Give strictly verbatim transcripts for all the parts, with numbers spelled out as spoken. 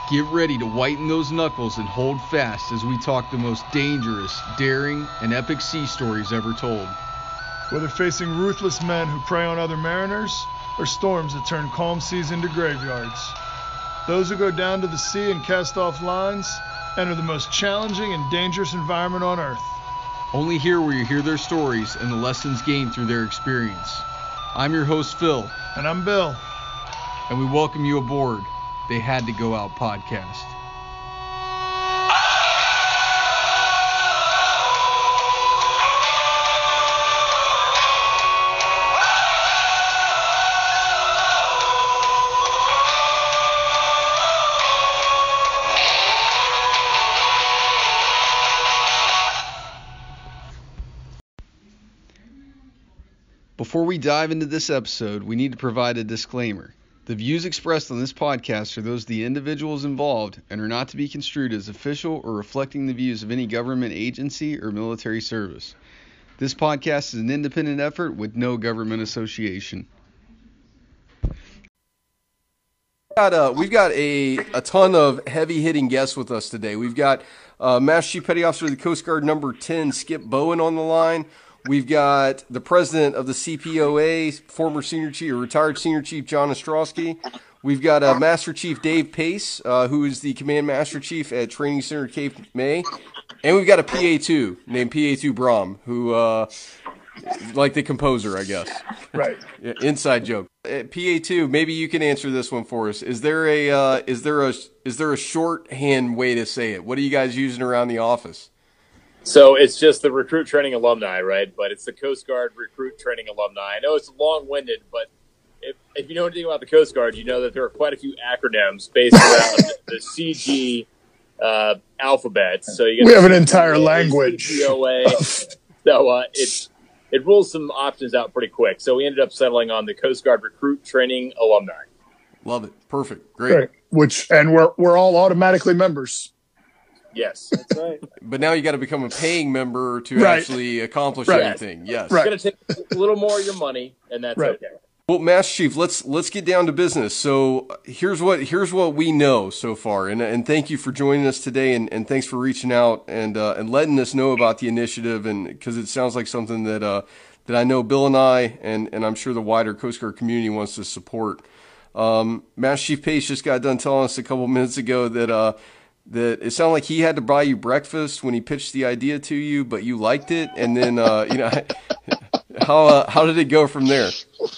Get ready to whiten those knuckles and hold fast as we talk the most dangerous, daring, and epic sea stories ever told. Whether facing ruthless men who prey on other mariners, or storms that turn calm seas into graveyards, those who go down to the sea and cast off lines enter the most challenging and dangerous environment on Earth. Only here will you hear their stories and the lessons gained through their experience. I'm your host, Phil. And I'm Bill. And we welcome you aboard They Had to Go Out podcast. Before we dive into this episode, we need to provide a disclaimer. The views expressed on this podcast are those of the individuals involved and are not to be construed as official or reflecting the views of any government agency or military service. This podcast is an independent effort with no government association. Got, uh, we've got a, a ton of heavy-hitting guests with us today. We've got uh, Master Chief Petty Officer of the Coast Guard number ten, Skip Bowen, on the line. We've got the president of the C P O A, former senior chief, or retired senior chief John Ostrowski. We've got uh, Master Chief Dave Pace, uh, who is the command master chief at Training Center Cape May. And we've got a P A two named P A two Brom, who, uh, like the composer, I guess. Right. Yeah, inside joke. Uh, P A two, maybe you can answer this one for us. Is there a uh, is there a is there a shorthand way to say it? What are you guys using around the office? So it's just the Recruit Training Alumni, right? But it's the Coast Guard Recruit Training Alumni. I know it's long-winded, but if, if you know anything about the Coast Guard, you know that there are quite a few acronyms based around the C G uh, alphabet. So you we have an entire language. C P O A. So uh, it, it rules some options out pretty quick. So we ended up settling on the Coast Guard Recruit Training Alumni. Love it. Perfect. Great. Right. Which, and we're we're all automatically members. Yes, that's right. But now you got to become a paying member to right. actually accomplish right. anything. Yes. Right. It's going to take a little more of your money, and that's right. okay. Well, Master Chief, let's let's get down to business. So here's what here's what we know so far, and and thank you for joining us today, and, and thanks for reaching out and uh, and letting us know about the initiative, and because it sounds like something that uh, that I know Bill and I and and I'm sure the wider Coast Guard community wants to support. Um, Master Chief Pace just got done telling us a couple minutes ago that. Uh, That it sounded like he had to buy you breakfast when he pitched the idea to you, but you liked it, and then uh, you know how uh, how did it go from there?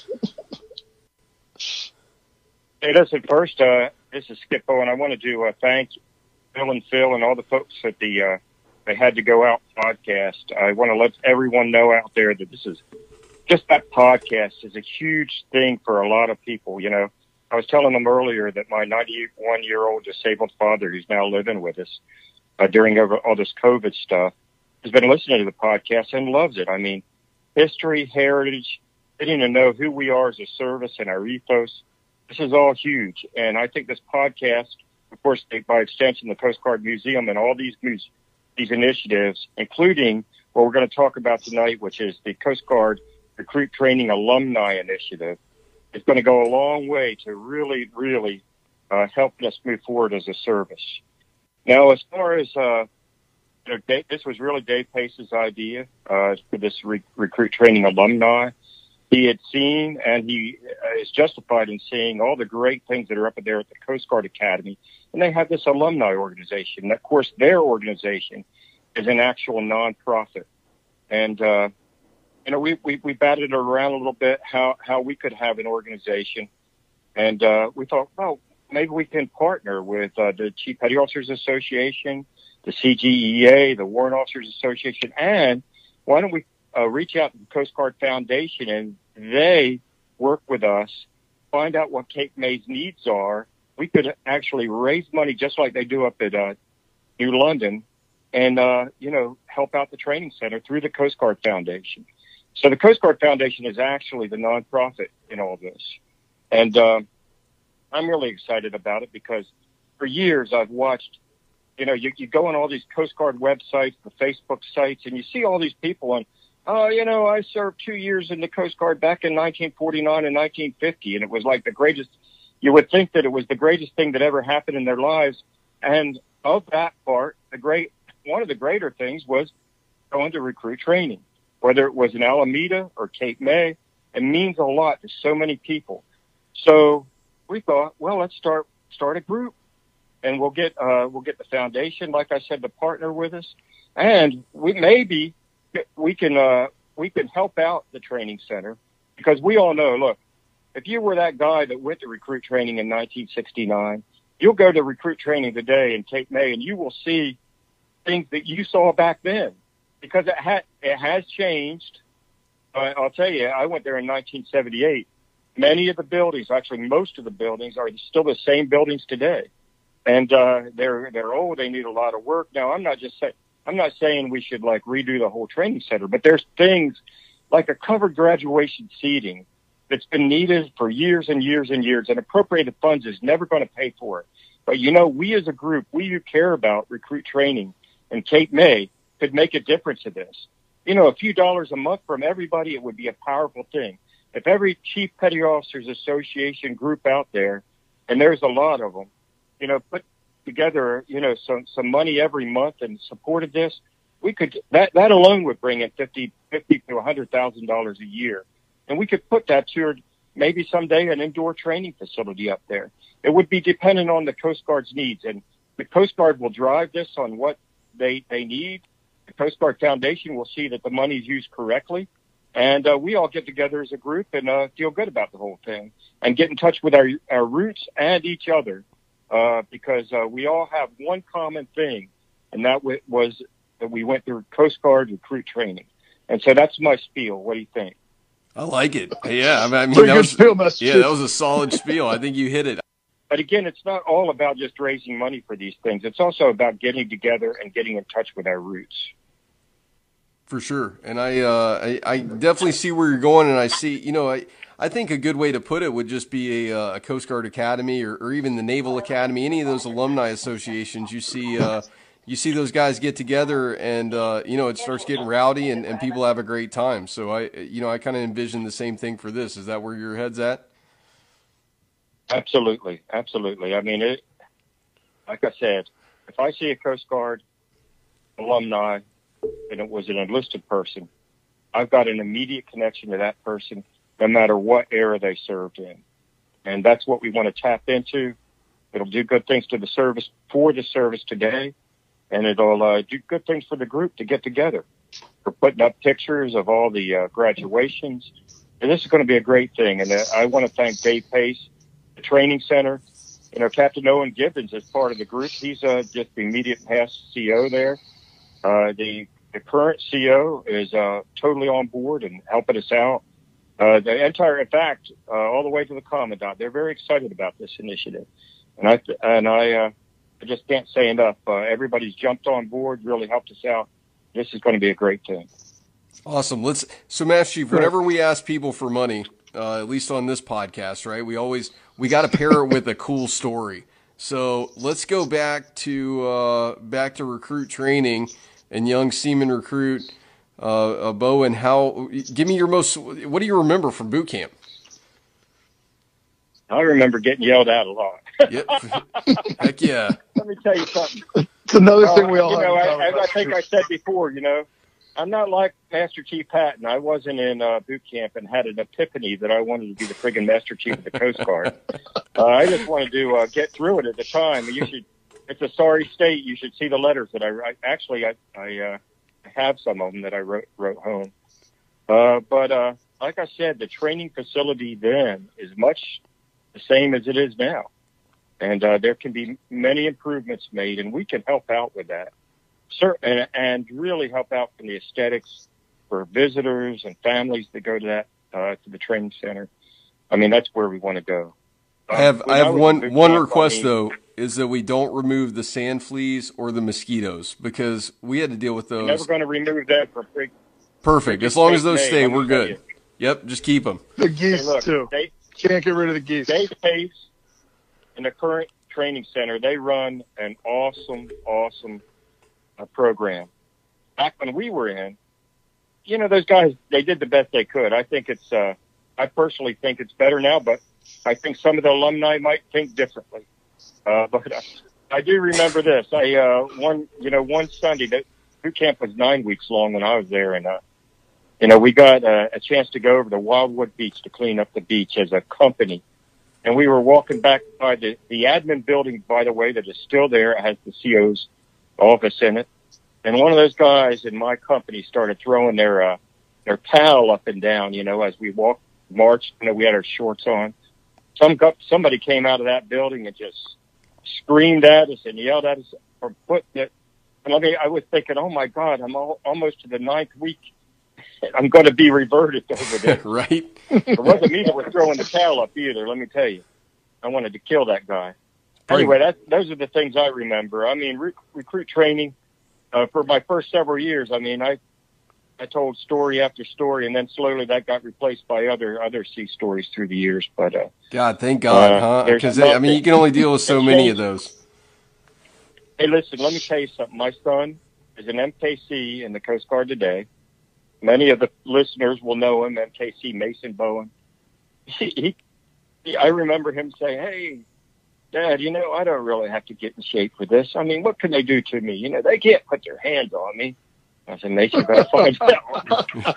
Hey, listen, first, uh, this is Skip Bowen, and I wanted to uh, thank Bill and Phil and all the folks at the uh, They Had to Go Out podcast. I want to let everyone know out there that this is just that podcast is a huge thing for a lot of people. You know, I was telling them earlier that my ninety-one-year-old disabled father, who's now living with us uh, during all this COVID stuff, has been listening to the podcast and loves it. I mean, history, heritage, getting to know who we are as a service and our ethos. This is all huge. And I think this podcast, of course, by extension, the Coast Guard Museum and all these these initiatives, including what we're going to talk about tonight, which is the Coast Guard Recruit Training Alumni Initiative, it's going to go a long way to really, really uh, helping us move forward as a service. Now, as far as uh, you know, Dave, this was really Dave Pace's idea uh, for this re- recruit training alumni. He had seen, and he uh, is justified in seeing all the great things that are up there at the Coast Guard Academy, and they have this alumni organization. And of course, their organization is an actual nonprofit, and uh, You know, we, we, we batted it around a little bit, how, how we could have an organization. And uh, we thought, well, maybe we can partner with uh, the Chief Petty Officers Association, the C G E A, the Warrant Officers Association, and why don't we uh, reach out to the Coast Guard Foundation and they work with us, find out what Cape May's needs are. We could actually raise money just like they do up at uh, New London and, uh, you know, help out the training center through the Coast Guard Foundation. So the Coast Guard Foundation is actually the nonprofit in all this. And uh, I'm really excited about it because for years I've watched, you know, you, you go on all these Coast Guard websites, the Facebook sites, and you see all these people on, oh, you know, I served two years in the Coast Guard back in nineteen forty-nine and nineteen fifty, and it was like the greatest you would think that it was the greatest thing that ever happened in their lives. And of that part, the great, one of the greater things was going to recruit training, whether it was in Alameda or Cape May. It means a lot to so many people. So we thought, well, let's start, start a group, and we'll get, uh, we'll get the foundation, like I said, to partner with us. And we maybe we can, uh, we can help out the training center, because we all know, look, if you were that guy that went to recruit training in nineteen sixty-nine, you'll go to recruit training today in Cape May and you will see things that you saw back then, because it had, it has changed. Uh, I'll tell you, I went there in nineteen seventy-eight. Many of the buildings, actually most of the buildings, are still the same buildings today. And, uh, they're, they're old. They need a lot of work. Now, I'm not just saying, I'm not saying we should like redo the whole training center, but there's things like a covered graduation seating that's been needed for years and years and years, and appropriated funds is never going to pay for it. But, you know, we as a group, we who care about recruit training in Cape May could make a difference to this. You know, a few dollars a month from everybody, it would be a powerful thing. If every Chief Petty Officers Association group out there, and there's a lot of them, you know, put together, you know, some, some money every month and supported this, we could, that, that alone would bring in fifty, fifty to a hundred thousand dollars a year. And we could put that to maybe someday an indoor training facility up there. It would be dependent on the Coast Guard's needs, and the Coast Guard will drive this on what they, they need. The Coast Guard Foundation will see that the money is used correctly. And, uh, we all get together as a group and, uh, feel good about the whole thing and get in touch with our, our roots and each other. Uh, because, uh, we all have one common thing, and that w- was that we went through Coast Guard recruit training. And so that's my spiel. What do you think? I like it. Yeah. I mean, I mean Pretty that good was, spiel, Mister yeah, Chief. that was a solid spiel. I think you hit it. But again, it's not all about just raising money for these things. It's also about getting together and getting in touch with our roots. For sure. And I, uh, I, I definitely see where you're going. And I see, you know, I, I think a good way to put it would just be a, a Coast Guard Academy, or, or even the Naval Academy, any of those alumni associations. You see, uh, you see those guys get together, and, uh, you know, it starts getting rowdy, and, and people have a great time. So I, you know, I kind of envision the same thing for this. Is that where your head's at? Absolutely. Absolutely. I mean, it, like I said, if I see a Coast Guard alumni and it was an enlisted person, I've got an immediate connection to that person, no matter what era they served in. And that's what we want to tap into. It'll do good things to the service, for the service today, and it'll uh, do good things for the group to get together. We're putting up pictures of all the uh, graduations, and this is going to be a great thing. And uh, I want to thank Dave Pace, the training center. You know, Captain Owen Gibbons is part of the group. He's uh, just the immediate past C O there. Uh, the, the current C O is uh, totally on board and helping us out. Uh, the entire, in fact, uh, all the way to the commandant, they're very excited about this initiative. And I, and I, uh, I just can't say enough. Uh, everybody's jumped on board, really helped us out. This is going to be a great thing. Awesome. Let's, so Master Chief, whenever we ask people for money, uh, at least on this podcast, right, we always, we got to pair it with a cool story. So let's go back to, uh, back to recruit training and young seaman recruit. Uh, uh, Bowen, how, give me your most, what do you remember from boot camp? I remember getting yelled at a lot. Yep. Heck yeah. Let me tell you something. It's another Uh, thing we all you have know, in I, common, as I Mister think Chief. I said before, you know, I'm not like Master Chief Patton. I wasn't in uh, boot camp and had an epiphany that I wanted to be the friggin' Master Chief of the Coast Guard. uh, I just wanted to uh, get through it at the time. You should. It's a sorry state. You should see the letters that I write. Actually, I, I uh, have some of them that I wrote, wrote home. Uh, but uh, like I said, the training facility then is much the same as it is now. And uh, there can be many improvements made, and we can help out with that. Sir, and, and really help out from the aesthetics for visitors and families that go to that, uh, to the training center. I mean, that's where we want to go. I have, When I have was in one, boot one camp, request I mean, though, is that we don't remove the sand fleas or the mosquitoes, because we had to deal with We're those. never going to remove that from free. Perfect. As long as those Hey, stay, let me we're tell good. you. Yep. Just keep them. The Hey, geese, look, too. they, Can't get rid of the geese. Dave Pace and the current training center, they run an awesome, awesome uh, program. Back when we were in, you know, those guys, they did the best they could. I think it's, uh, I personally think it's better now, but I think some of the alumni might think differently. Uh, but I, I do remember this. I, uh, one, you know, one Sunday, that boot camp was nine weeks long when I was there. And, uh, you know, we got uh, a chance to go over to Wildwood Beach to clean up the beach as a company. And we were walking back by the, the admin building, by the way, that is still there. It has the C O's office in it. And one of those guys in my company started throwing their, uh, their towel up and down, you know, as we walked, marched, you know, we had our shorts on. Some, somebody came out of that building and just screamed at us and yelled at us for putting it. And I mean, I was thinking, oh my God, I'm all, almost to the ninth week. I'm going to be reverted over this. Right. It wasn't me that was throwing the towel up either, let me tell you. I wanted to kill that guy. Anyway, that, those are the things I remember. I mean, re- recruit training, uh, for my first several years, I mean, I, I told story after story, and then slowly that got replaced by other, other sea stories through the years. But, uh, God, thank God, uh, huh? Because, I mean, you can only deal with so many of those. Hey, listen, let me tell you something. My son is an M K C in the Coast Guard today. Many of the listeners will know him, M K C Mason Bowen. He, he, I remember him saying, hey, Dad, you know, I don't really have to get in shape for this. I mean, what can they do to me? You know, they can't put their hands on me. I said, Mason, better find out.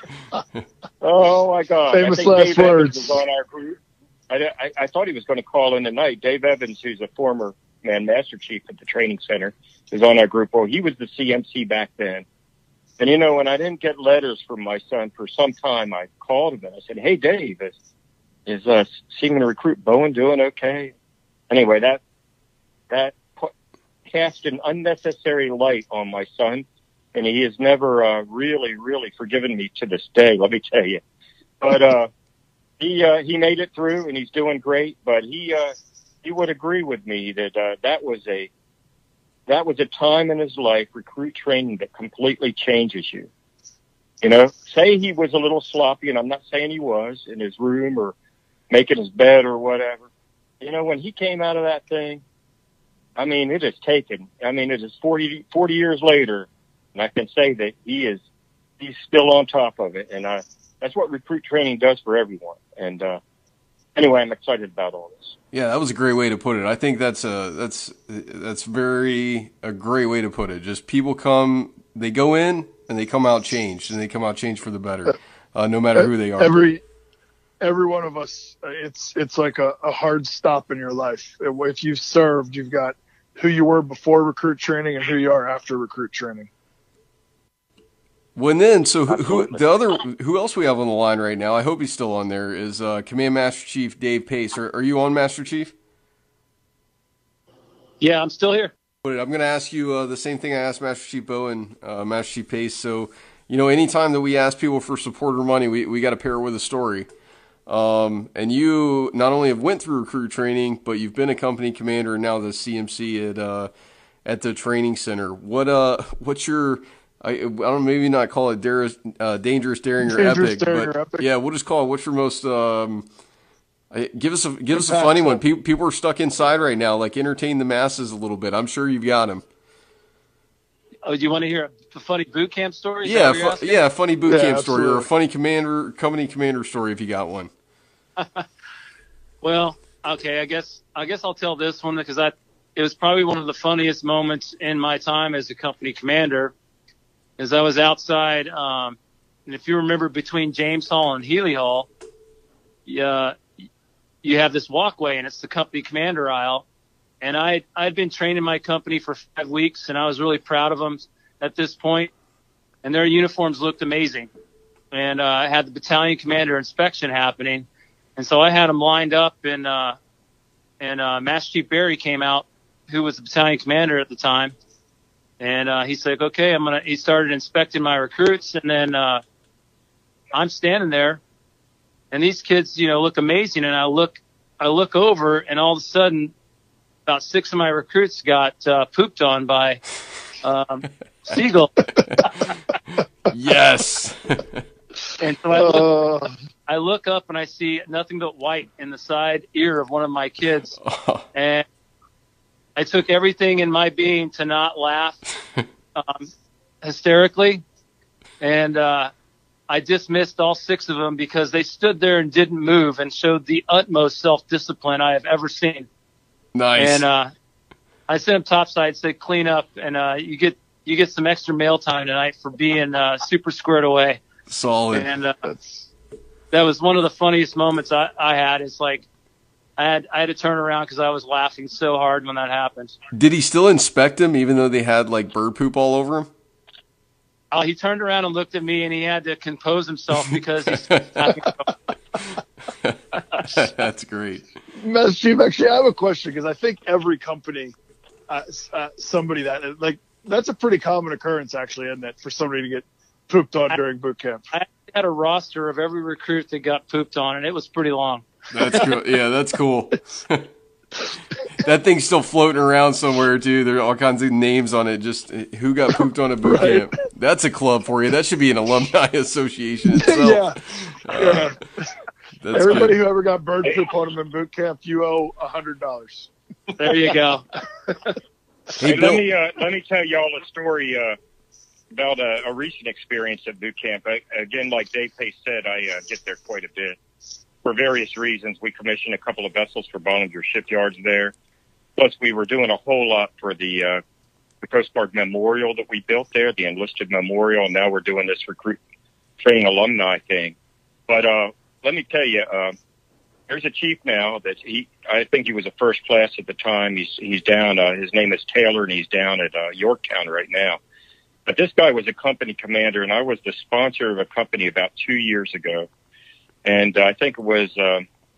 Oh, my God. Famous I think last Dave words. Evans was on our group. I, I, I thought he was going to call in tonight. Dave Evans, who's a former man master chief at the training center, is on our group. Well, he was the C M C back then. And, you know, when I didn't get letters from my son for some time, I called him and I said, hey, Dave, is, is uh, Seaman Recruit Bowen doing okay? Anyway, that that put, cast an unnecessary light on my son, and he has never uh, really, really forgiven me to this day, let me tell you. But uh, he uh, he made it through, and he's doing great. But he uh, he would agree with me that uh, that was a that was a time in his life, recruit training, that completely changes you. You know, say he was a little sloppy, and I'm not saying he was, in his room or making his bed or whatever. You know, when he came out of that thing, I mean, it is taken. I mean, it is forty, forty years later, and I can say that he is, he's still on top of it. And uh, that's what recruit training does for everyone. And uh, anyway, I'm excited about all this. Yeah, that was a great way to put it. I think that's a that's that's very a great way to put it. Just people come, they go in and they come out changed, and they come out changed for the better, uh, no matter who they are. Every every one of us, it's it's like a, a hard stop in your life. If you've served, you've got who you were before recruit training and who you are after recruit training. Well, and then, so who, who the other who else we have on the line right now? I hope he's still on there. Is uh, Command Master Chief Dave Pace? Are, are you on, Master Chief? Yeah, I'm still here. I'm going to ask you uh, the same thing I asked Master Chief Bowen, uh, Master Chief Pace. So, you know, anytime that we ask people for supporter money, we we got to pair it with a story. Um, and you not only have went through recruit training, but you've been a company commander and now the C M C at uh, at the training center. What uh, what's your I, I don't know, maybe not call it dar- uh, dangerous, daring, or Dangerous, epic, daring, but or epic. yeah, we'll just call it. What's your most um, I, give us a give us a funny one. People people are stuck inside right now. Like, entertain the masses a little bit. I'm sure you've got them. Oh, do you want to hear a funny boot camp story? Is Yeah, that what fu- you're yeah, funny boot Yeah, camp story or a absolutely. funny commander company commander story if you got one. Well, okay, I guess I guess I'll tell this one because I it was probably one of the funniest moments in my time as a company commander. As I was outside, um, and if you remember, between James Hall and Healy Hall, uh, you have this walkway, and it's the company commander aisle. And I I'd been training my company for five weeks, and I was really proud of them at this point. And their uniforms looked amazing. And uh, I had the battalion commander inspection happening, and so I had them lined up. And uh, and uh, Master Chief Barry came out, who was the battalion commander at the time. And, uh, he's like, okay, I'm going to, he started inspecting my recruits. And then, uh, I'm standing there and these kids, you know, look amazing. And I look, I look over and all of a sudden about six of my recruits got, uh, pooped on by, um, seagull. Yes. And so I look, Uh, I look up and I see nothing but white in the side ear of one of my kids. Oh, And I took everything in my being to not laugh um, hysterically. And uh, I dismissed all six of them because they stood there and didn't move and showed the utmost self-discipline I have ever seen. Nice. And uh, I sent them topside, said clean up, and uh, you get you get some extra mail time tonight for being uh, super squared away. Solid. And uh, that was one of the funniest moments I, I had. It's like I had I had to turn around because I was laughing so hard when that happened. Did he still inspect him even though they had like bird poop all over him? Oh, he turned around and looked at me, and he had to compose himself because he's laughing. That's great. Master Chief, actually, I have a question because I think every company, uh, uh, somebody that like that's a pretty common occurrence, actually, isn't it, for somebody to get pooped on during boot camp? I had a roster of every recruit that got pooped on, and it was pretty long. That's cool. Yeah, that's cool. That thing's still floating around somewhere too. There are all kinds of names on it. Just who got pooped on a boot Right. camp. That's a club for you. That should be an alumni association itself. yeah. Uh, yeah. That's Everybody good. who ever got bird poop on them in boot camp, you owe a hundred dollars. There you go. Hey, Hey, Bill. let me uh, let me tell y'all a story uh, about a, a recent experience at boot camp. I, again, like Dave Pace said, I uh, get there quite a bit for various reasons. We commissioned a couple of vessels for Bollinger Shipyards there. Plus, we were doing a whole lot for the uh, the Coast Guard Memorial that we built there, the enlisted memorial, and now we're doing this recruit training alumni thing. But uh, let me tell you, uh, there's a chief now that he, I think he was a first class at the time. He's he's down. Uh, his name is Taylor, and he's down at uh, Yorktown right now. But this guy was a company commander, and I was the sponsor of a company about two years ago, and uh, I think it was. Uh,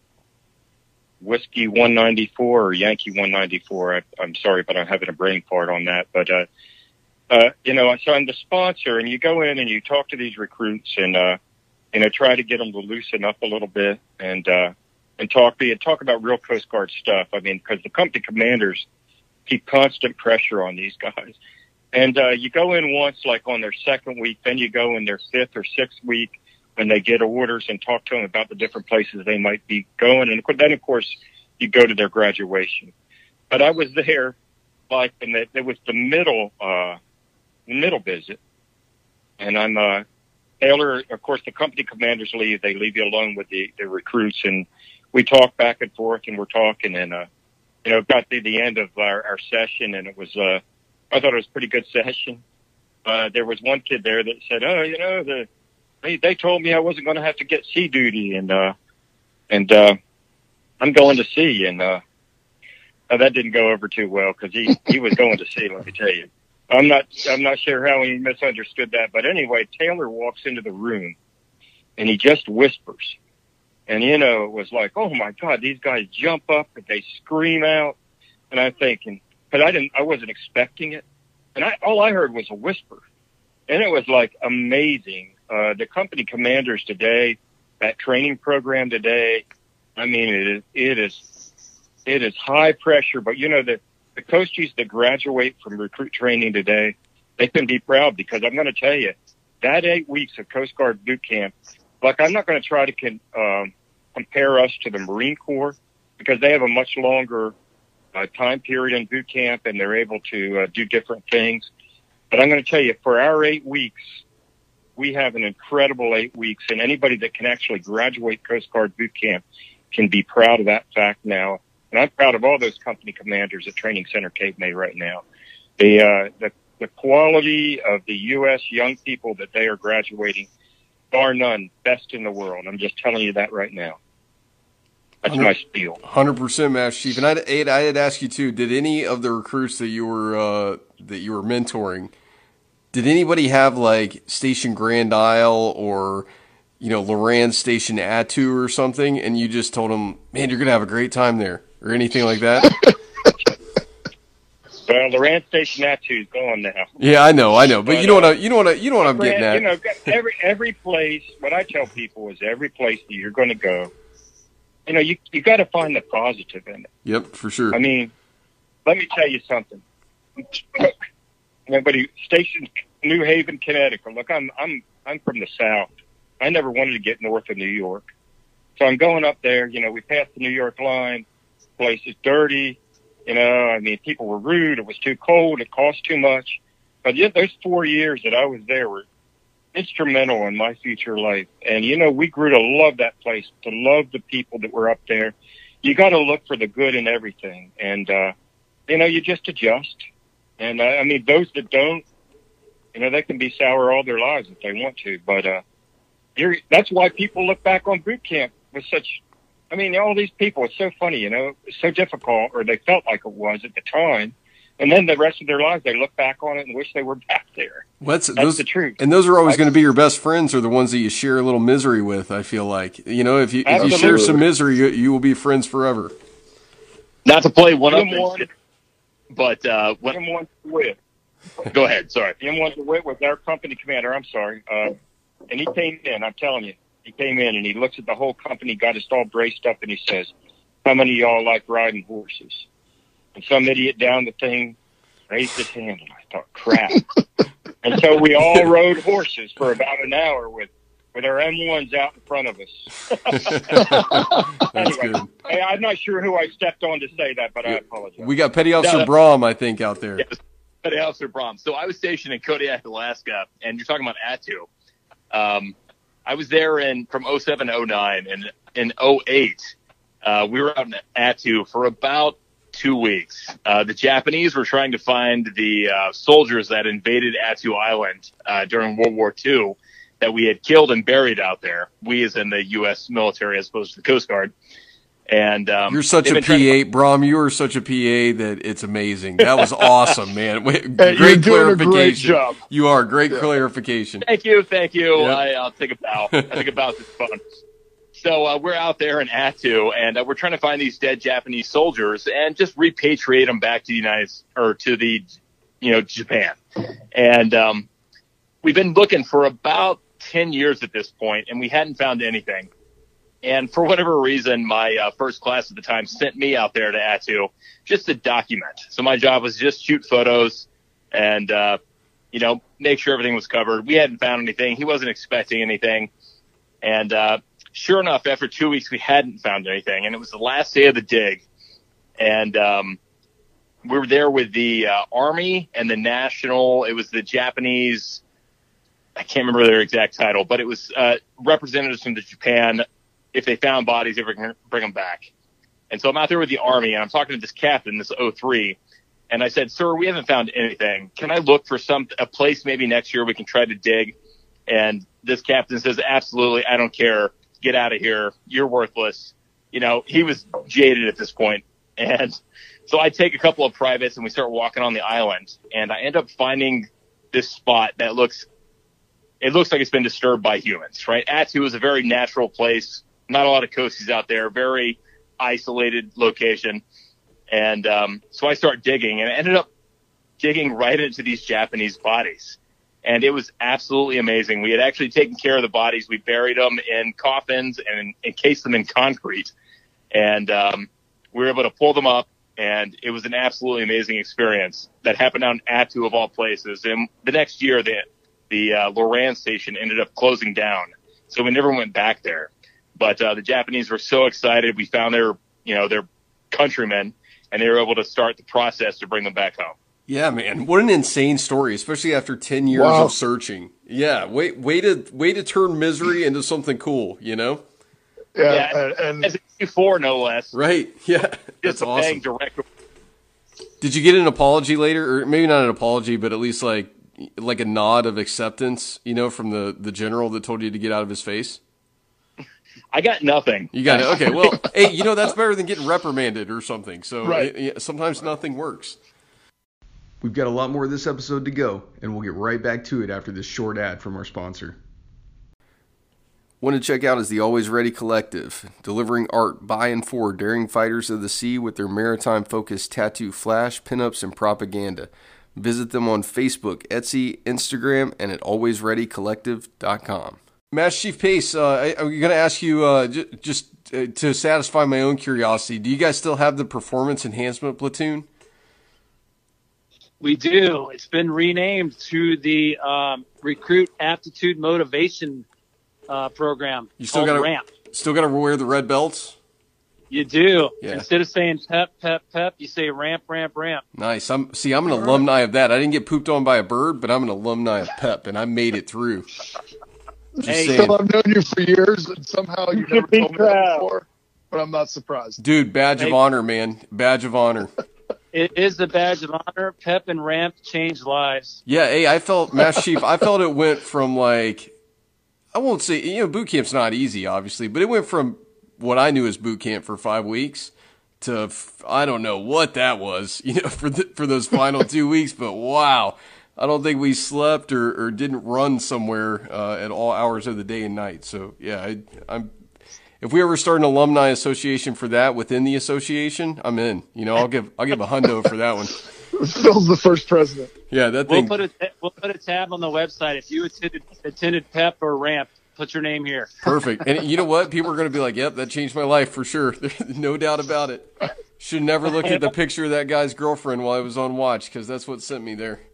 Whiskey one ninety-four or Yankee one ninety-four. I, I'm sorry, but I'm having a brain fart on that. But, uh, uh, you know, so I'm the sponsor, and you go in and you talk to these recruits and, uh, you know, try to get them to loosen up a little bit and, uh, and talk to you, talk about real Coast Guard stuff. I mean, because the company commanders keep constant pressure on these guys. And, uh, you go in once, like on their second week, then you go in their fifth or sixth week, when they get orders and talk to them about the different places they might be going. And then, of course, you go to their graduation. But I was there, like, and it, it was the middle, uh, middle visit. And I'm, uh, Taylor, of course, the company commanders leave. They leave you alone with the, the recruits. And we talk back and forth and we're talking and, uh, you know, got to the end of our, our session and it was, uh, I thought it was a pretty good session. Uh, there was one kid there that said, oh, you know, the, They, they told me I wasn't going to have to get sea duty, and uh, and uh, I'm going to sea, and uh, uh, that didn't go over too well because he, he was going to sea. Let me tell you, I'm not I'm not sure how he misunderstood that, but anyway, Taylor walks into the room, and he just whispers, and you know it was like, oh my God, these guys jump up and they scream out, and I'm thinking, but I didn't, I wasn't expecting it, and I all I heard was a whisper, and it was like amazing. Uh, the company commanders today, that training program today, I mean, it is, it is, it is high pressure, but you know, the, the coaches that graduate from recruit training today, they can be proud because I'm going to tell you that eight weeks of Coast Guard boot camp, like I'm not going to try to con, um, compare us to the Marine Corps because they have a much longer uh, time period in boot camp and they're able to uh, do different things. But I'm going to tell you, for our eight weeks, we have an incredible eight weeks, and anybody that can actually graduate Coast Guard boot camp can be proud of that fact now. And I'm proud of all those company commanders at Training Center Cape May right now. The, uh, the, the quality of the U S young people that they are graduating, bar none, best in the world. I'm just telling you that right now. That's my spiel. one hundred percent, Master Chief. And I'd, Ed, I had asked you too, did any of the recruits that you were, uh, that you were mentoring, did anybody have like Station Grand Isle or, you know, Loran Station Attu or something, and you just told them, man, you're going to have a great time there, or anything like that? Well, Loran Station Attu is gone now. Yeah, I know, I know, but, But, you know what uh, I, you know what I, you know what I'm getting at. You know, every every place. What I tell people is every place that you're going to go, you know, you you got to find the positive in it. Yep, for sure. I mean, let me tell you something. Nobody stationed New Haven, Connecticut. Look, I'm I'm I'm from the South. I never wanted to get north of New York, so I'm going up there. You know, we passed the New York line. Place is dirty. You know, I mean, people were rude. It was too cold. It cost too much. But yeah, those four years that I was there were instrumental in my future life. And, you know, we grew to love that place, to love the people that were up there. You got to look for the good in everything. And, uh, you know, you just adjust. And, uh, I mean, those that don't, you know, they can be sour all their lives if they want to. But uh, you're, that's why people look back on boot camp with such, I mean, all these people, it's so funny, you know, it's so difficult, or they felt like it was at the time. And then the rest of their lives, they look back on it and wish they were back there. Well, that's, that's those, the truth. And those are always going to be your best friends, or the ones that you share a little misery with, I feel like. You know, if you, if you share some misery, you, you will be friends forever. Not to play one up, one, but uh, when, M one DeWitt. Go ahead, sorry. M one DeWitt was our company commander, I'm sorry. Uh, and he came in, I'm telling you. He came in and he looks at the whole company, got us all braced up, and he says, how many of y'all like riding horses? And some idiot down the thing raised his hand, and I thought, crap. And so we all rode horses for about an hour with, with our M ones out in front of us. That's anyway, good. Hey, I'm not sure who I stepped on to say that, but I apologize. We got Petty Officer No, Brom, I think, out there. Yes, Petty Officer Brom. So I was stationed in Kodiak, Alaska, and you're talking about Attu. Um, I was there in from oh seven to oh nine, and in oh eight, uh, we were out in Attu for about two weeks. Uh, the Japanese were trying to find the uh, soldiers that invaded Attu Island uh, during World War Two that we had killed and buried out there. We, as in the U S military, as opposed to the Coast Guard. And um, you're such a P A, to... Brom. You are such a P A that it's amazing. That was awesome, man. Great you're doing clarification. A great job. You are great yeah. clarification. Thank you, thank you. Yep. I, I'll take a bow. I think about this fun. So uh, we're out there in Attu, and uh, we're trying to find these dead Japanese soldiers and just repatriate them back to the United or to the, you know, Japan. And um, we've been looking for about ten years at this point, and we hadn't found anything. And for whatever reason, my uh, first class at the time sent me out there to Attu just to document. So my job was just shoot photos and, uh, you know, make sure everything was covered. We hadn't found anything. He wasn't expecting anything. And uh, sure enough, after two weeks, we hadn't found anything. And it was the last day of the dig. And um, we were there with the uh, Army and the National. It was the Japanese. I can't remember their exact title, but it was uh, representatives from the Japan. If they found bodies, they were going to bring them back. And so I'm out there with the Army, and I'm talking to this captain, this oh three, and I said, sir, we haven't found anything. Can I look for some a place maybe next year we can try to dig? And this captain says, absolutely, I don't care. Get out of here. You're worthless. You know, he was jaded at this point. And so I take a couple of privates, and we start walking on the island, and I end up finding this spot that looks, it looks like it's been disturbed by humans, right? Attu is a very natural place. Not a lot of coasties out there, very isolated location. And um, so I start digging, and I ended up digging right into these Japanese bodies. And it was absolutely amazing. We had actually taken care of the bodies. We buried them in coffins and encased them in concrete. And um, we were able to pull them up, and it was an absolutely amazing experience that happened on Attu of all places. And the next year, the, the uh, Loran station ended up closing down. So we never went back there. But uh, the Japanese were so excited. We found their, you know, their countrymen, and they were able to start the process to bring them back home. Yeah, man, what an insane story, especially after ten years wow. of searching. Yeah, way way to way to turn misery into something cool, you know? Yeah, yeah and, and as a Q four, no less. Right. Yeah, that's that's awesome. Direct. Did you get an apology later, or maybe not an apology, but at least like like a nod of acceptance, you know, from the the general that told you to get out of his face? I got nothing. You got it. Okay. Well, hey, you know, that's better than getting reprimanded or something. So right. it, sometimes nothing works. We've got a lot more of this episode to go, and we'll get right back to it after this short ad from our sponsor. Want to check out is the Always Ready Collective, delivering art by and for daring fighters of the sea with their maritime-focused tattoo flash, pinups, and propaganda. Visit them on Facebook, Etsy, Instagram, and at always ready collective dot com. Master Chief Pace, uh, I, I'm going to ask you, uh, j- just uh, to satisfy my own curiosity, do you guys still have the Performance Enhancement Platoon? We do. It's been renamed to the um, Recruit Aptitude Motivation uh, Program. You still got to RAMP. Still got to wear the red belts? You do. Yeah. Instead of saying pep, pep, pep, you say ramp, ramp, ramp. Nice. I'm see. I'm an alumni of that. I didn't get pooped on by a bird, but I'm an alumni of Pep, and I made it through. Just Hey, saying. Phil, I've known you for years, and somehow you never be told me that proud. before. But I'm not surprised. Dude, badge of Hey. honor, man. Badge of honor. It is the badge of honor. Pep and ramp change lives. Yeah. Hey, I felt, Master Chief. I felt it went from like, I won't say, you know, boot camp's not easy, obviously, but it went from what I knew as boot camp for five weeks to I don't know what that was, you know, for the, for those final two weeks. But wow, I don't think we slept or, or didn't run somewhere uh, at all hours of the day and night. So yeah, I, I'm. If we ever start an alumni association for that within the association, I'm in. You know, I'll give I'll give a hundo for that one. Phil's the first president. Yeah, that We'll thing. put a we'll put a tab on the website. If you attended attended Pep or ramp, put your name here. Perfect. And you know what? People are going to be like, yep, that changed my life for sure. No doubt about it. Should never look at the picture of that guy's girlfriend while I was on watch because that's what sent me there.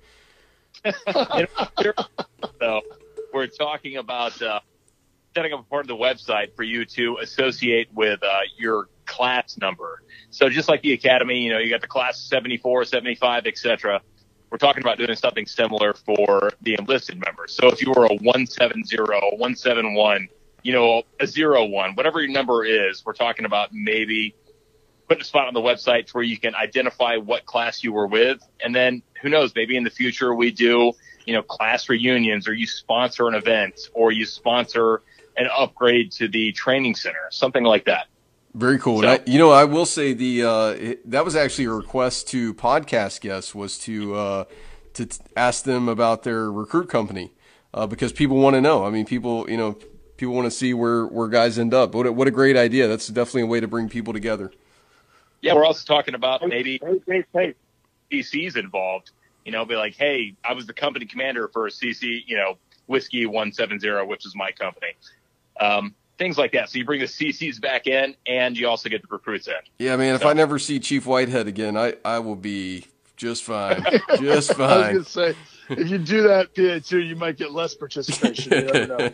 So we're talking about uh, setting up a part of the website for you to associate with uh, your class number. So just like the academy, you know, you got the class seventy-four, seventy-five, et cetera. We're talking about doing something similar for the enlisted members. So if you were a one seventy, one seventy-one, you know, a zero one, whatever your number is, we're talking about maybe putting a spot on the website where you can identify what class you were with. And then who knows, maybe in the future we do, you know, class reunions, or you sponsor an event, or you sponsor an upgrade to the training center, something like that. Very cool. So- And I, you know, I will say the uh, it, that was actually a request to podcast guests was to uh, to t- ask them about their recruit company uh, because people want to know. I mean, people, you know, people want to see where, where guys end up. What a, what a great idea. That's definitely a way to bring people together. Yeah, we're also talking about maybe Hey, hey, hey. C Cs involved. You know, be like, hey, I was the company commander for a C C, you know, Whiskey one seventy, which is my company. Um, things like that. So you bring the C Cs back in, and you also get the recruits in. Yeah, man, if So- I never see Chief Whitehead again, I, I will be just fine. Just I was fine. going to say, if you do that P A two, you might get less participation. You never know.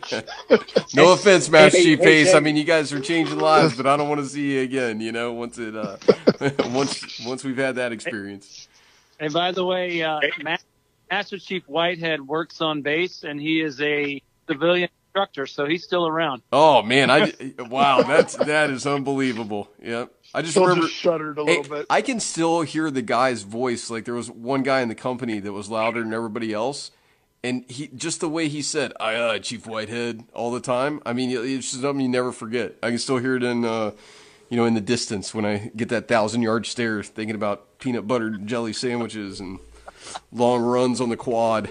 No offense, Master Hey, Chief hey, Pace. hey. I mean, you guys are changing lives, but I don't want to see you again. You know, once it, uh, once once we've had that experience. And by the way, uh, Ma- Master Chief Whitehead works on base, and he is a civilian instructor, so he's still around. Oh man, I wow, that's that is unbelievable. Yep, I just Phil remember. just shuddered a Hey, little bit. I can still hear the guy's voice. Like there was one guy in the company that was louder than everybody else, and he just the way he said, "I uh, Chief Whitehead" all the time. I mean, it's just something you never forget. I can still hear it in, uh, you know, in the distance when I get that thousand yard stare, thinking about peanut butter and jelly sandwiches and long runs on the quad.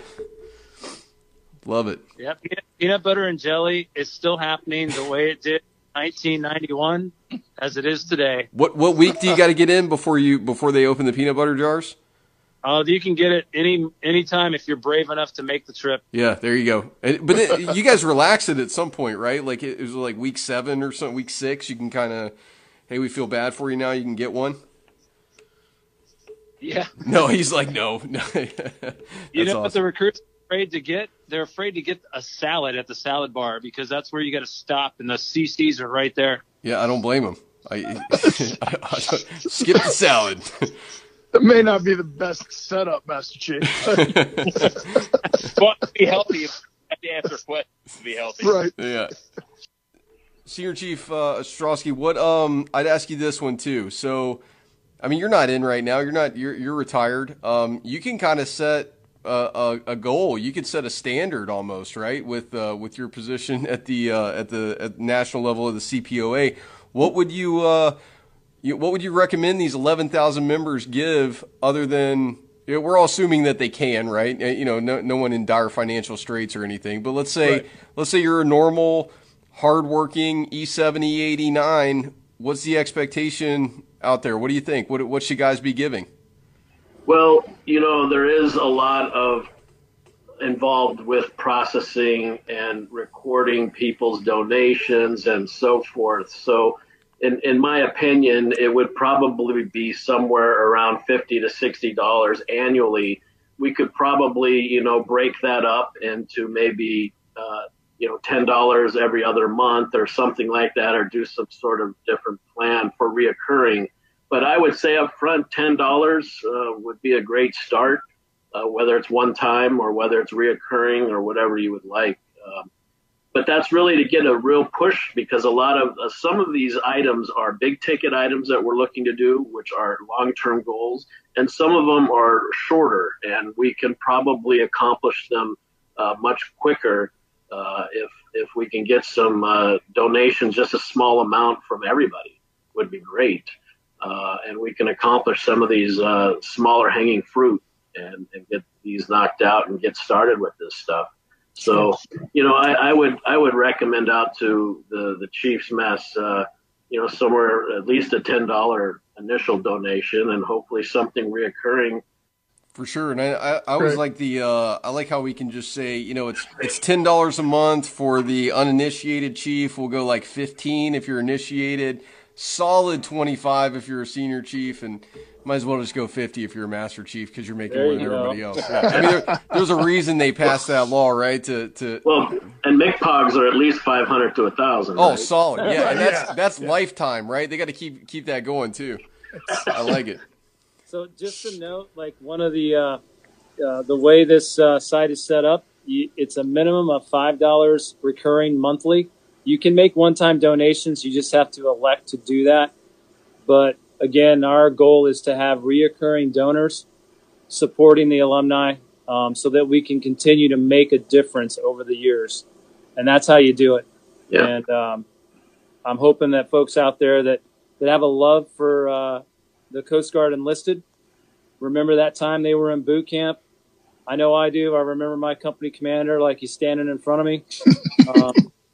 Love it. Yep, peanut, peanut butter and jelly is still happening the way it did in nineteen ninety-one as it is today. What what week do you got to get in before you before they open the peanut butter jars? Uh, you can get it any anytime if you're brave enough to make the trip. Yeah, there you go. And, but it, you guys relax it at some point, right? Like it, it was like week seven or something, week six. You can kind of, hey, we feel bad for you now. You can get one. Yeah. No, he's like, no, no. You That's know what the awesome. recruits are afraid to get? They're afraid to get a salad at the salad bar because that's where you got to stop, and the C Cs are right there. Yeah, I don't blame him. I, I, I don't- skip the salad. It may not be the best setup, Master Chief. Well, to be healthy, you have to answer questions to be healthy. Right. Yeah. Senior Chief uh, Ostrowski, what? Um, I'd ask you this one too. So, I mean, you're not in right now. You're not. You're you're retired. Um, you can kind of set a, a, a goal. You could set a standard almost, right? With uh, with your position at the uh, at the at the national level of the C P O A. What would you uh, you, what would you recommend these eleven thousand members give, other than? You know, we're all assuming that they can, right? Uh, You know, no no one in dire financial straits or anything. But let's say Right. let's say you're a normal, hardworking E seventy eighty-nine. What's the expectation out there? What do you think? What what should guys be giving? Well, you know, there is a lot of involved with processing and recording people's donations and so forth. So in, in my opinion, it would probably be somewhere around fifty to sixty dollars annually. We could probably, you know, break that up into maybe, uh, you know, ten dollars every other month or something like that, or do some sort of different plan for reoccurring. But I would say up front, ten dollars uh, would be a great start, uh, whether it's one time or whether it's reoccurring or whatever you would like. Um, but that's really to get a real push, because a lot of uh, some of these items are big ticket items that we're looking to do, which are long-term goals, and some of them are shorter, and we can probably accomplish them uh, much quicker uh, if if we can get some uh, donations. Just a small amount from everybody would be great, uh, and we can accomplish some of these uh, smaller hanging fruit and, and get these knocked out and get started with this stuff. So, you know, I, I would I would recommend out to the, the Chiefs mess, uh, you know, somewhere at least a ten dollars initial donation and hopefully something reoccurring. For sure. And I, I, I always like the, uh, I like how we can just say, you know, it's, it's ten dollars a month for the uninitiated chief. We'll go like fifteen if you're initiated, solid twenty-five if you're a senior chief, and might as well just go fifty if you're a master chief, because you're making There more you than go. everybody else. Yeah. I mean, there, there's a reason they passed that law, right? To, to Well, and M C P O Gs are at least five hundred to one thousand. oh, right? solid, yeah, and that's Yeah. that's lifetime, right? They got to keep keep that going too. I like it. So just to note, like one of the uh, uh, the way this uh, site is set up, you, it's a minimum of five dollars recurring monthly. You can make one-time donations. You just have to elect to do that. But again, our goal is to have reoccurring donors supporting the alumni, um, so that we can continue to make a difference over the years, and that's how you do it. Yeah. And um, I'm hoping that folks out there that that have a love for uh, the Coast Guard enlisted remember that time they were in boot camp. I know I do. I remember my company commander like he's standing in front of me. um,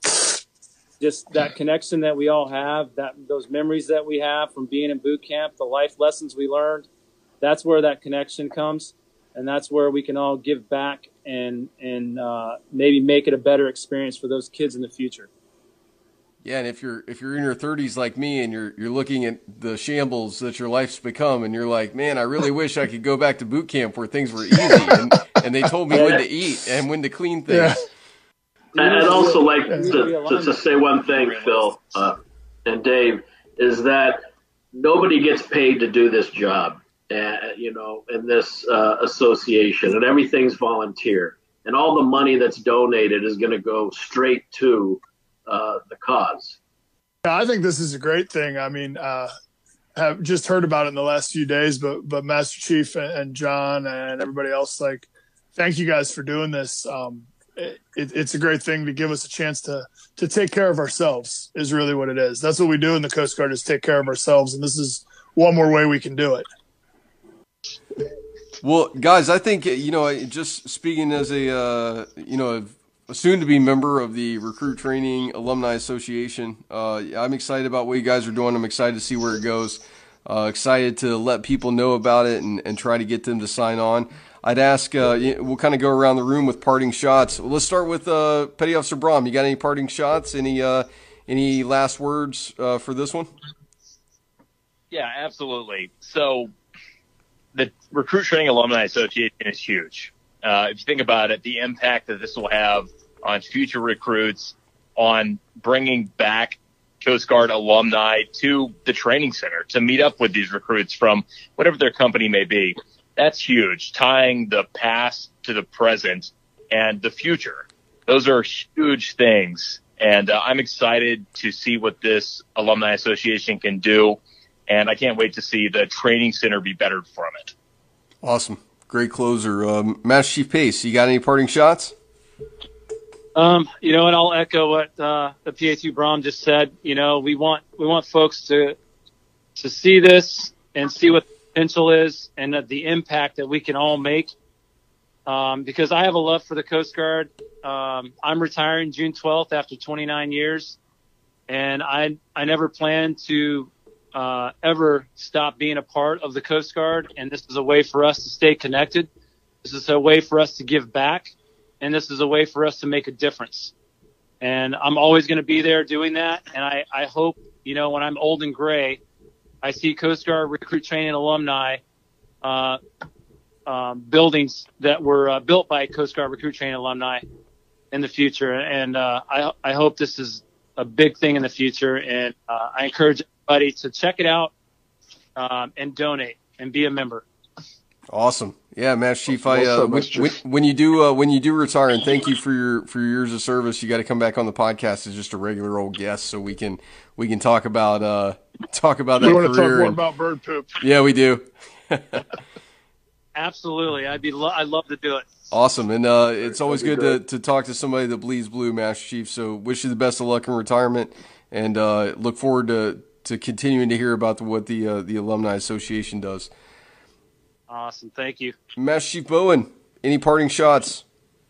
just that connection that we all have, that those memories that we have from being in boot camp, the life lessons we learned, that's where that connection comes. And that's where we can all give back and, and uh, maybe make it a better experience for those kids in the future. Yeah, and if you're if you're in your thirties like me and you're you're looking at the shambles that your life's become, and you're like, man, I really wish I could go back to boot camp where things were easy, and, and they told me when to eat and when to clean things. Yeah. And I'd also like to, to, to say one thing, Phil uh, and Dave, is that nobody gets paid to do this job, uh, you know, in this uh, association, and everything's volunteer, and all the money that's donated is going to go straight to Uh, the cause. Yeah, I think this is a great thing. I mean, uh, have just heard about it in the last few days, but but Master Chief and, and John and everybody else, like, thank you guys for doing this. Um, it, it, it's a great thing to give us a chance to to take care of ourselves. Is really what it is. That's what we do in the Coast Guard, is take care of ourselves, and this is one more way we can do it. Well, guys, I think, you know, just speaking as a uh, you know. a soon-to-be member of the Recruit Training Alumni Association. Uh, I'm excited about what you guys are doing. I'm excited to see where it goes. Uh, excited to let people know about it and, and try to get them to sign on. I'd ask, uh, we'll kind of go around the room with parting shots. Let's start with uh, Petty Officer Brom. You got any parting shots? Any uh, any last words uh, for this one? Yeah, absolutely. So the Recruit Training Alumni Association is huge. Uh, if you think about it, the impact that this will have on future recruits, on bringing back Coast Guard alumni to the training center to meet up with these recruits from whatever their company may be, that's huge. Tying the past to the present and the future. Those are huge things. And uh, I'm excited to see what this Alumni Association can do. And I can't wait to see the training center be bettered from it. Awesome. Great closer. Um, Master Chief Pace, you got any parting shots? Um, you know, and I'll echo what uh, the P A two Brom just said. You know, we want we want folks to to see this and see what the potential is and that the impact that we can all make. Um, because I have a love for the Coast Guard. Um, I'm retiring June twelfth after twenty-nine years, and I I never planned to uh, ever stop being a part of the Coast Guard. And this is a way for us to stay connected. This is a way for us to give back. And this is a way for us to make a difference. And I'm always going to be there doing that. And I, I hope, you know, when I'm old and gray, I see Coast Guard Recruit Training alumni uh, um, buildings that were uh, built by Coast Guard Recruit Training alumni in the future. And uh, I, I hope this is a big thing in the future. And uh, I encourage everybody to check it out um, and donate and be a member. Awesome. Yeah, Master Chief. I uh, when, when, when you do uh, when you do retire, and thank you for your for your years of service. You got to come back on the podcast as just a regular old guest, so we can we can talk about uh, talk about that we career. We want to talk more and, about bird poop. Yeah, we do. Absolutely, I'd be lo- I'd love to do it. Awesome, and uh, it's always good to, to talk to somebody that bleeds blue, Master Chief. So wish you the best of luck in retirement, and uh, look forward to, to continuing to hear about the, what the uh, the Alumni Association does. Awesome, thank you, Master Chief Bowen. Any parting shots?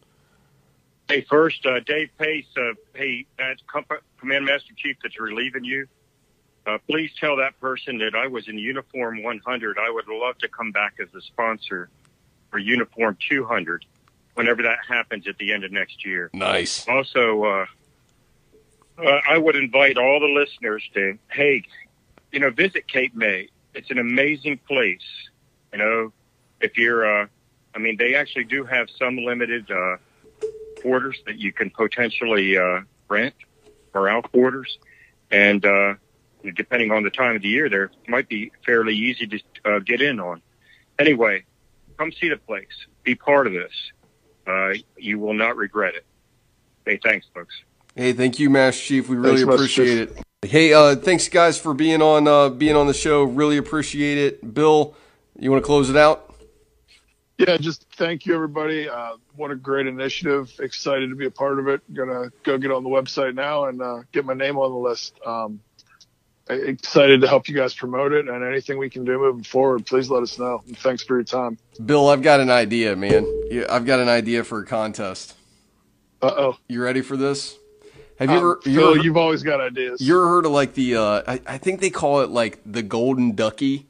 Hey, first, uh, Dave Pace. Uh, hey, that comp- Command Master Chief that's relieving you. Uh, please tell that person that I was in Uniform one hundred. I would love to come back as a sponsor for Uniform two hundred whenever that happens at the end of next year. Nice. Also, uh, uh, I would invite all the listeners to, hey, you know, visit Cape May. It's an amazing place. You know, if you're, uh, I mean, they actually do have some limited uh, quarters that you can potentially uh, rent, morale quarters. And uh, depending on the time of the year, there might be fairly easy to uh, get in on. Anyway, come see the place. Be part of this. Uh, you will not regret it. Hey, thanks, folks. Hey, thank you, Master Chief. We really Thanks, appreciate it. Hey, uh, thanks, guys, for being on uh, being on the show. Really appreciate it. Bill, you want to close it out? Yeah, just thank you, everybody. Uh, what a great initiative. Excited to be a part of it. Gonna go get on the website now and uh, get my name on the list. Um, excited to help you guys promote it, and anything we can do moving forward, please let us know. And thanks for your time. Bill, I've got an idea, man. I've got an idea for a contest. Uh-oh. You ready for this? Have you um, ever, you Phil, ever, you've always got ideas. You ever heard of like the, uh, I, I think they call it like the golden ducky?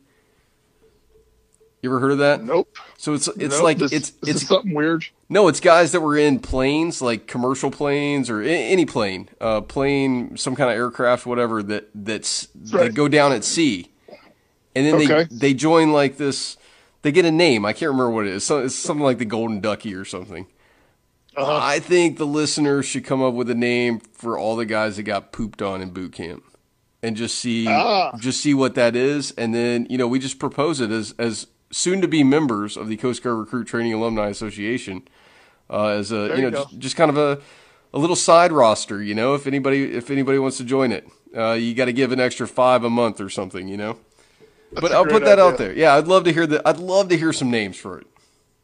You ever heard of that? Nope. So it's it's nope. like this, it's this it's is something weird. No, it's guys that were in planes, like commercial planes or any plane, uh, plane, some kind of aircraft, whatever that that's right. that go down at sea, and then Okay. they they join like this. They get a name. I can't remember what it is. So it's something like the Golden Ducky or something. Uh-huh. I think the listeners should come up with a name for all the guys that got pooped on in boot camp, and just see Ah. just see what that is, and then you know we just propose it as as soon to be members of the Coast Guard Recruit Training Alumni Association, uh, as a There you know you go. just, just kind of a a little side roster. You know, if anybody if anybody wants to join it, uh, you got to give an extra five a month or something. You know, That's but a I'll great put that out idea. there. Yeah, I'd love to hear that. I'd love to hear some names for it.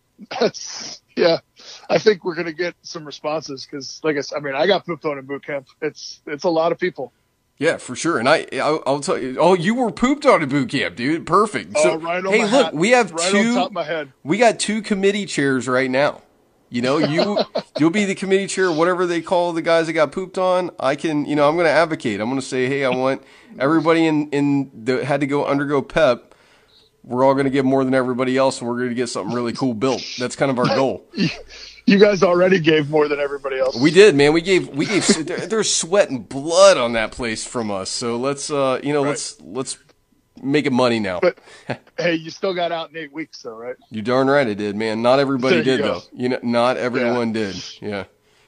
That's, yeah, I think we're gonna get some responses because, like I said, I mean, I got pooped on in boot camp. It's it's a lot of people. Yeah, for sure. And I, I'll, I'll tell you. Oh, you were pooped on at boot camp, dude. Perfect. So, oh, right on hey, my look, hat. we have right two. on top of my head. We got two committee chairs right now. You know, you you'll be the committee chair, whatever they call the guys that got pooped on. I can, you know, I'm going to advocate. I'm going to say, hey, I want everybody in in that had to go undergo PEP. We're all going to give more than everybody else, and we're going to get something really cool built. That's kind of our goal. You guys already gave more than everybody else. We did, man. We gave we gave. there, there's sweat and blood on that place from us. So let's, uh, you know, Right. let's let's make it money now. But hey, you still got out in eight weeks, though, right? You darn right I did, man. Not everybody There you did, go. though. You know, not everyone did. Yeah.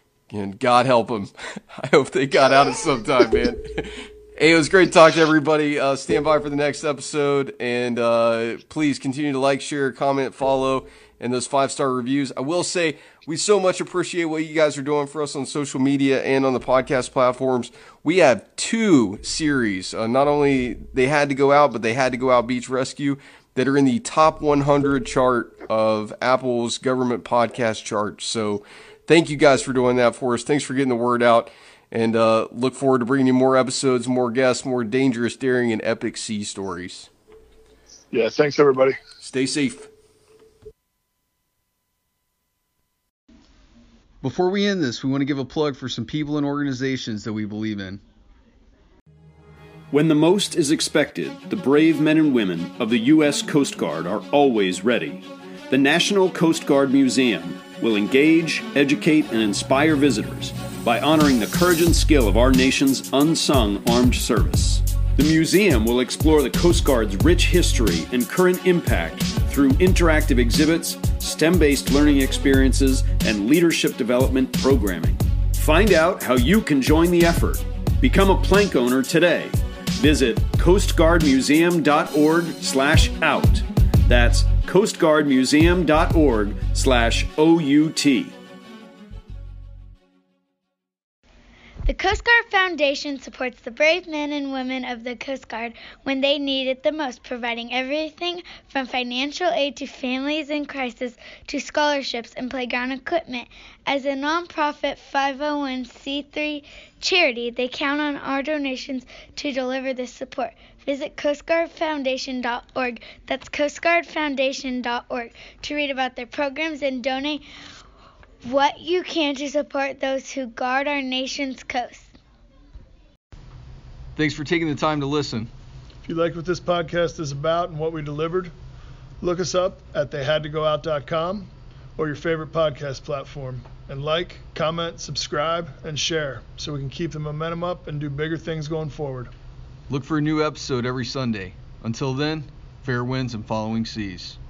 And God help them. I hope they got out at some time, man. Hey, it was great to talk to everybody. Uh, stand by for the next episode, and uh, please continue to like, share, comment, follow, and those five-star reviews. I will say we so much appreciate what you guys are doing for us on social media and on the podcast platforms. We have two series. Uh, not only they had to go out, but they had to go out beach rescue that are in the top one hundred chart of Apple's government podcast chart. So thank you guys for doing that for us. Thanks for getting the word out. And uh, look forward to bringing you more episodes, more guests, more dangerous, daring, and epic sea stories. Yeah, thanks, everybody. Stay safe. Before we end this, we want to give a plug for some people and organizations that we believe in. When the most is expected, the brave men and women of the U S Coast Guard are always ready. The National Coast Guard Museum will engage, educate, and inspire visitors by honoring the courage and skill of our nation's unsung armed service. The museum will explore the Coast Guard's rich history and current impact through interactive exhibits, STEM-based learning experiences, and leadership development programming. Find out how you can join the effort. Become a plank owner today. Visit coast guard museum dot org slash out. That's coast guard museum dot org slash O U T. The Coast Guard Foundation supports the brave men and women of the Coast Guard when they need it the most, providing everything from financial aid to families in crisis to scholarships and playground equipment. As a nonprofit five oh one c three charity, they count on our donations to deliver this support. Visit coast guard foundation dot org. That's coast guard foundation dot org to read about their programs and donate what you can to support those who guard our nation's coast. Thanks for taking the time to listen. If you like what this podcast is about and what we delivered, look us up at they had to go out dot com or your favorite podcast platform, and like, comment, subscribe, and share so we can keep the momentum up and do bigger things going forward. Look for a new episode every Sunday. Until then, fair winds and following seas.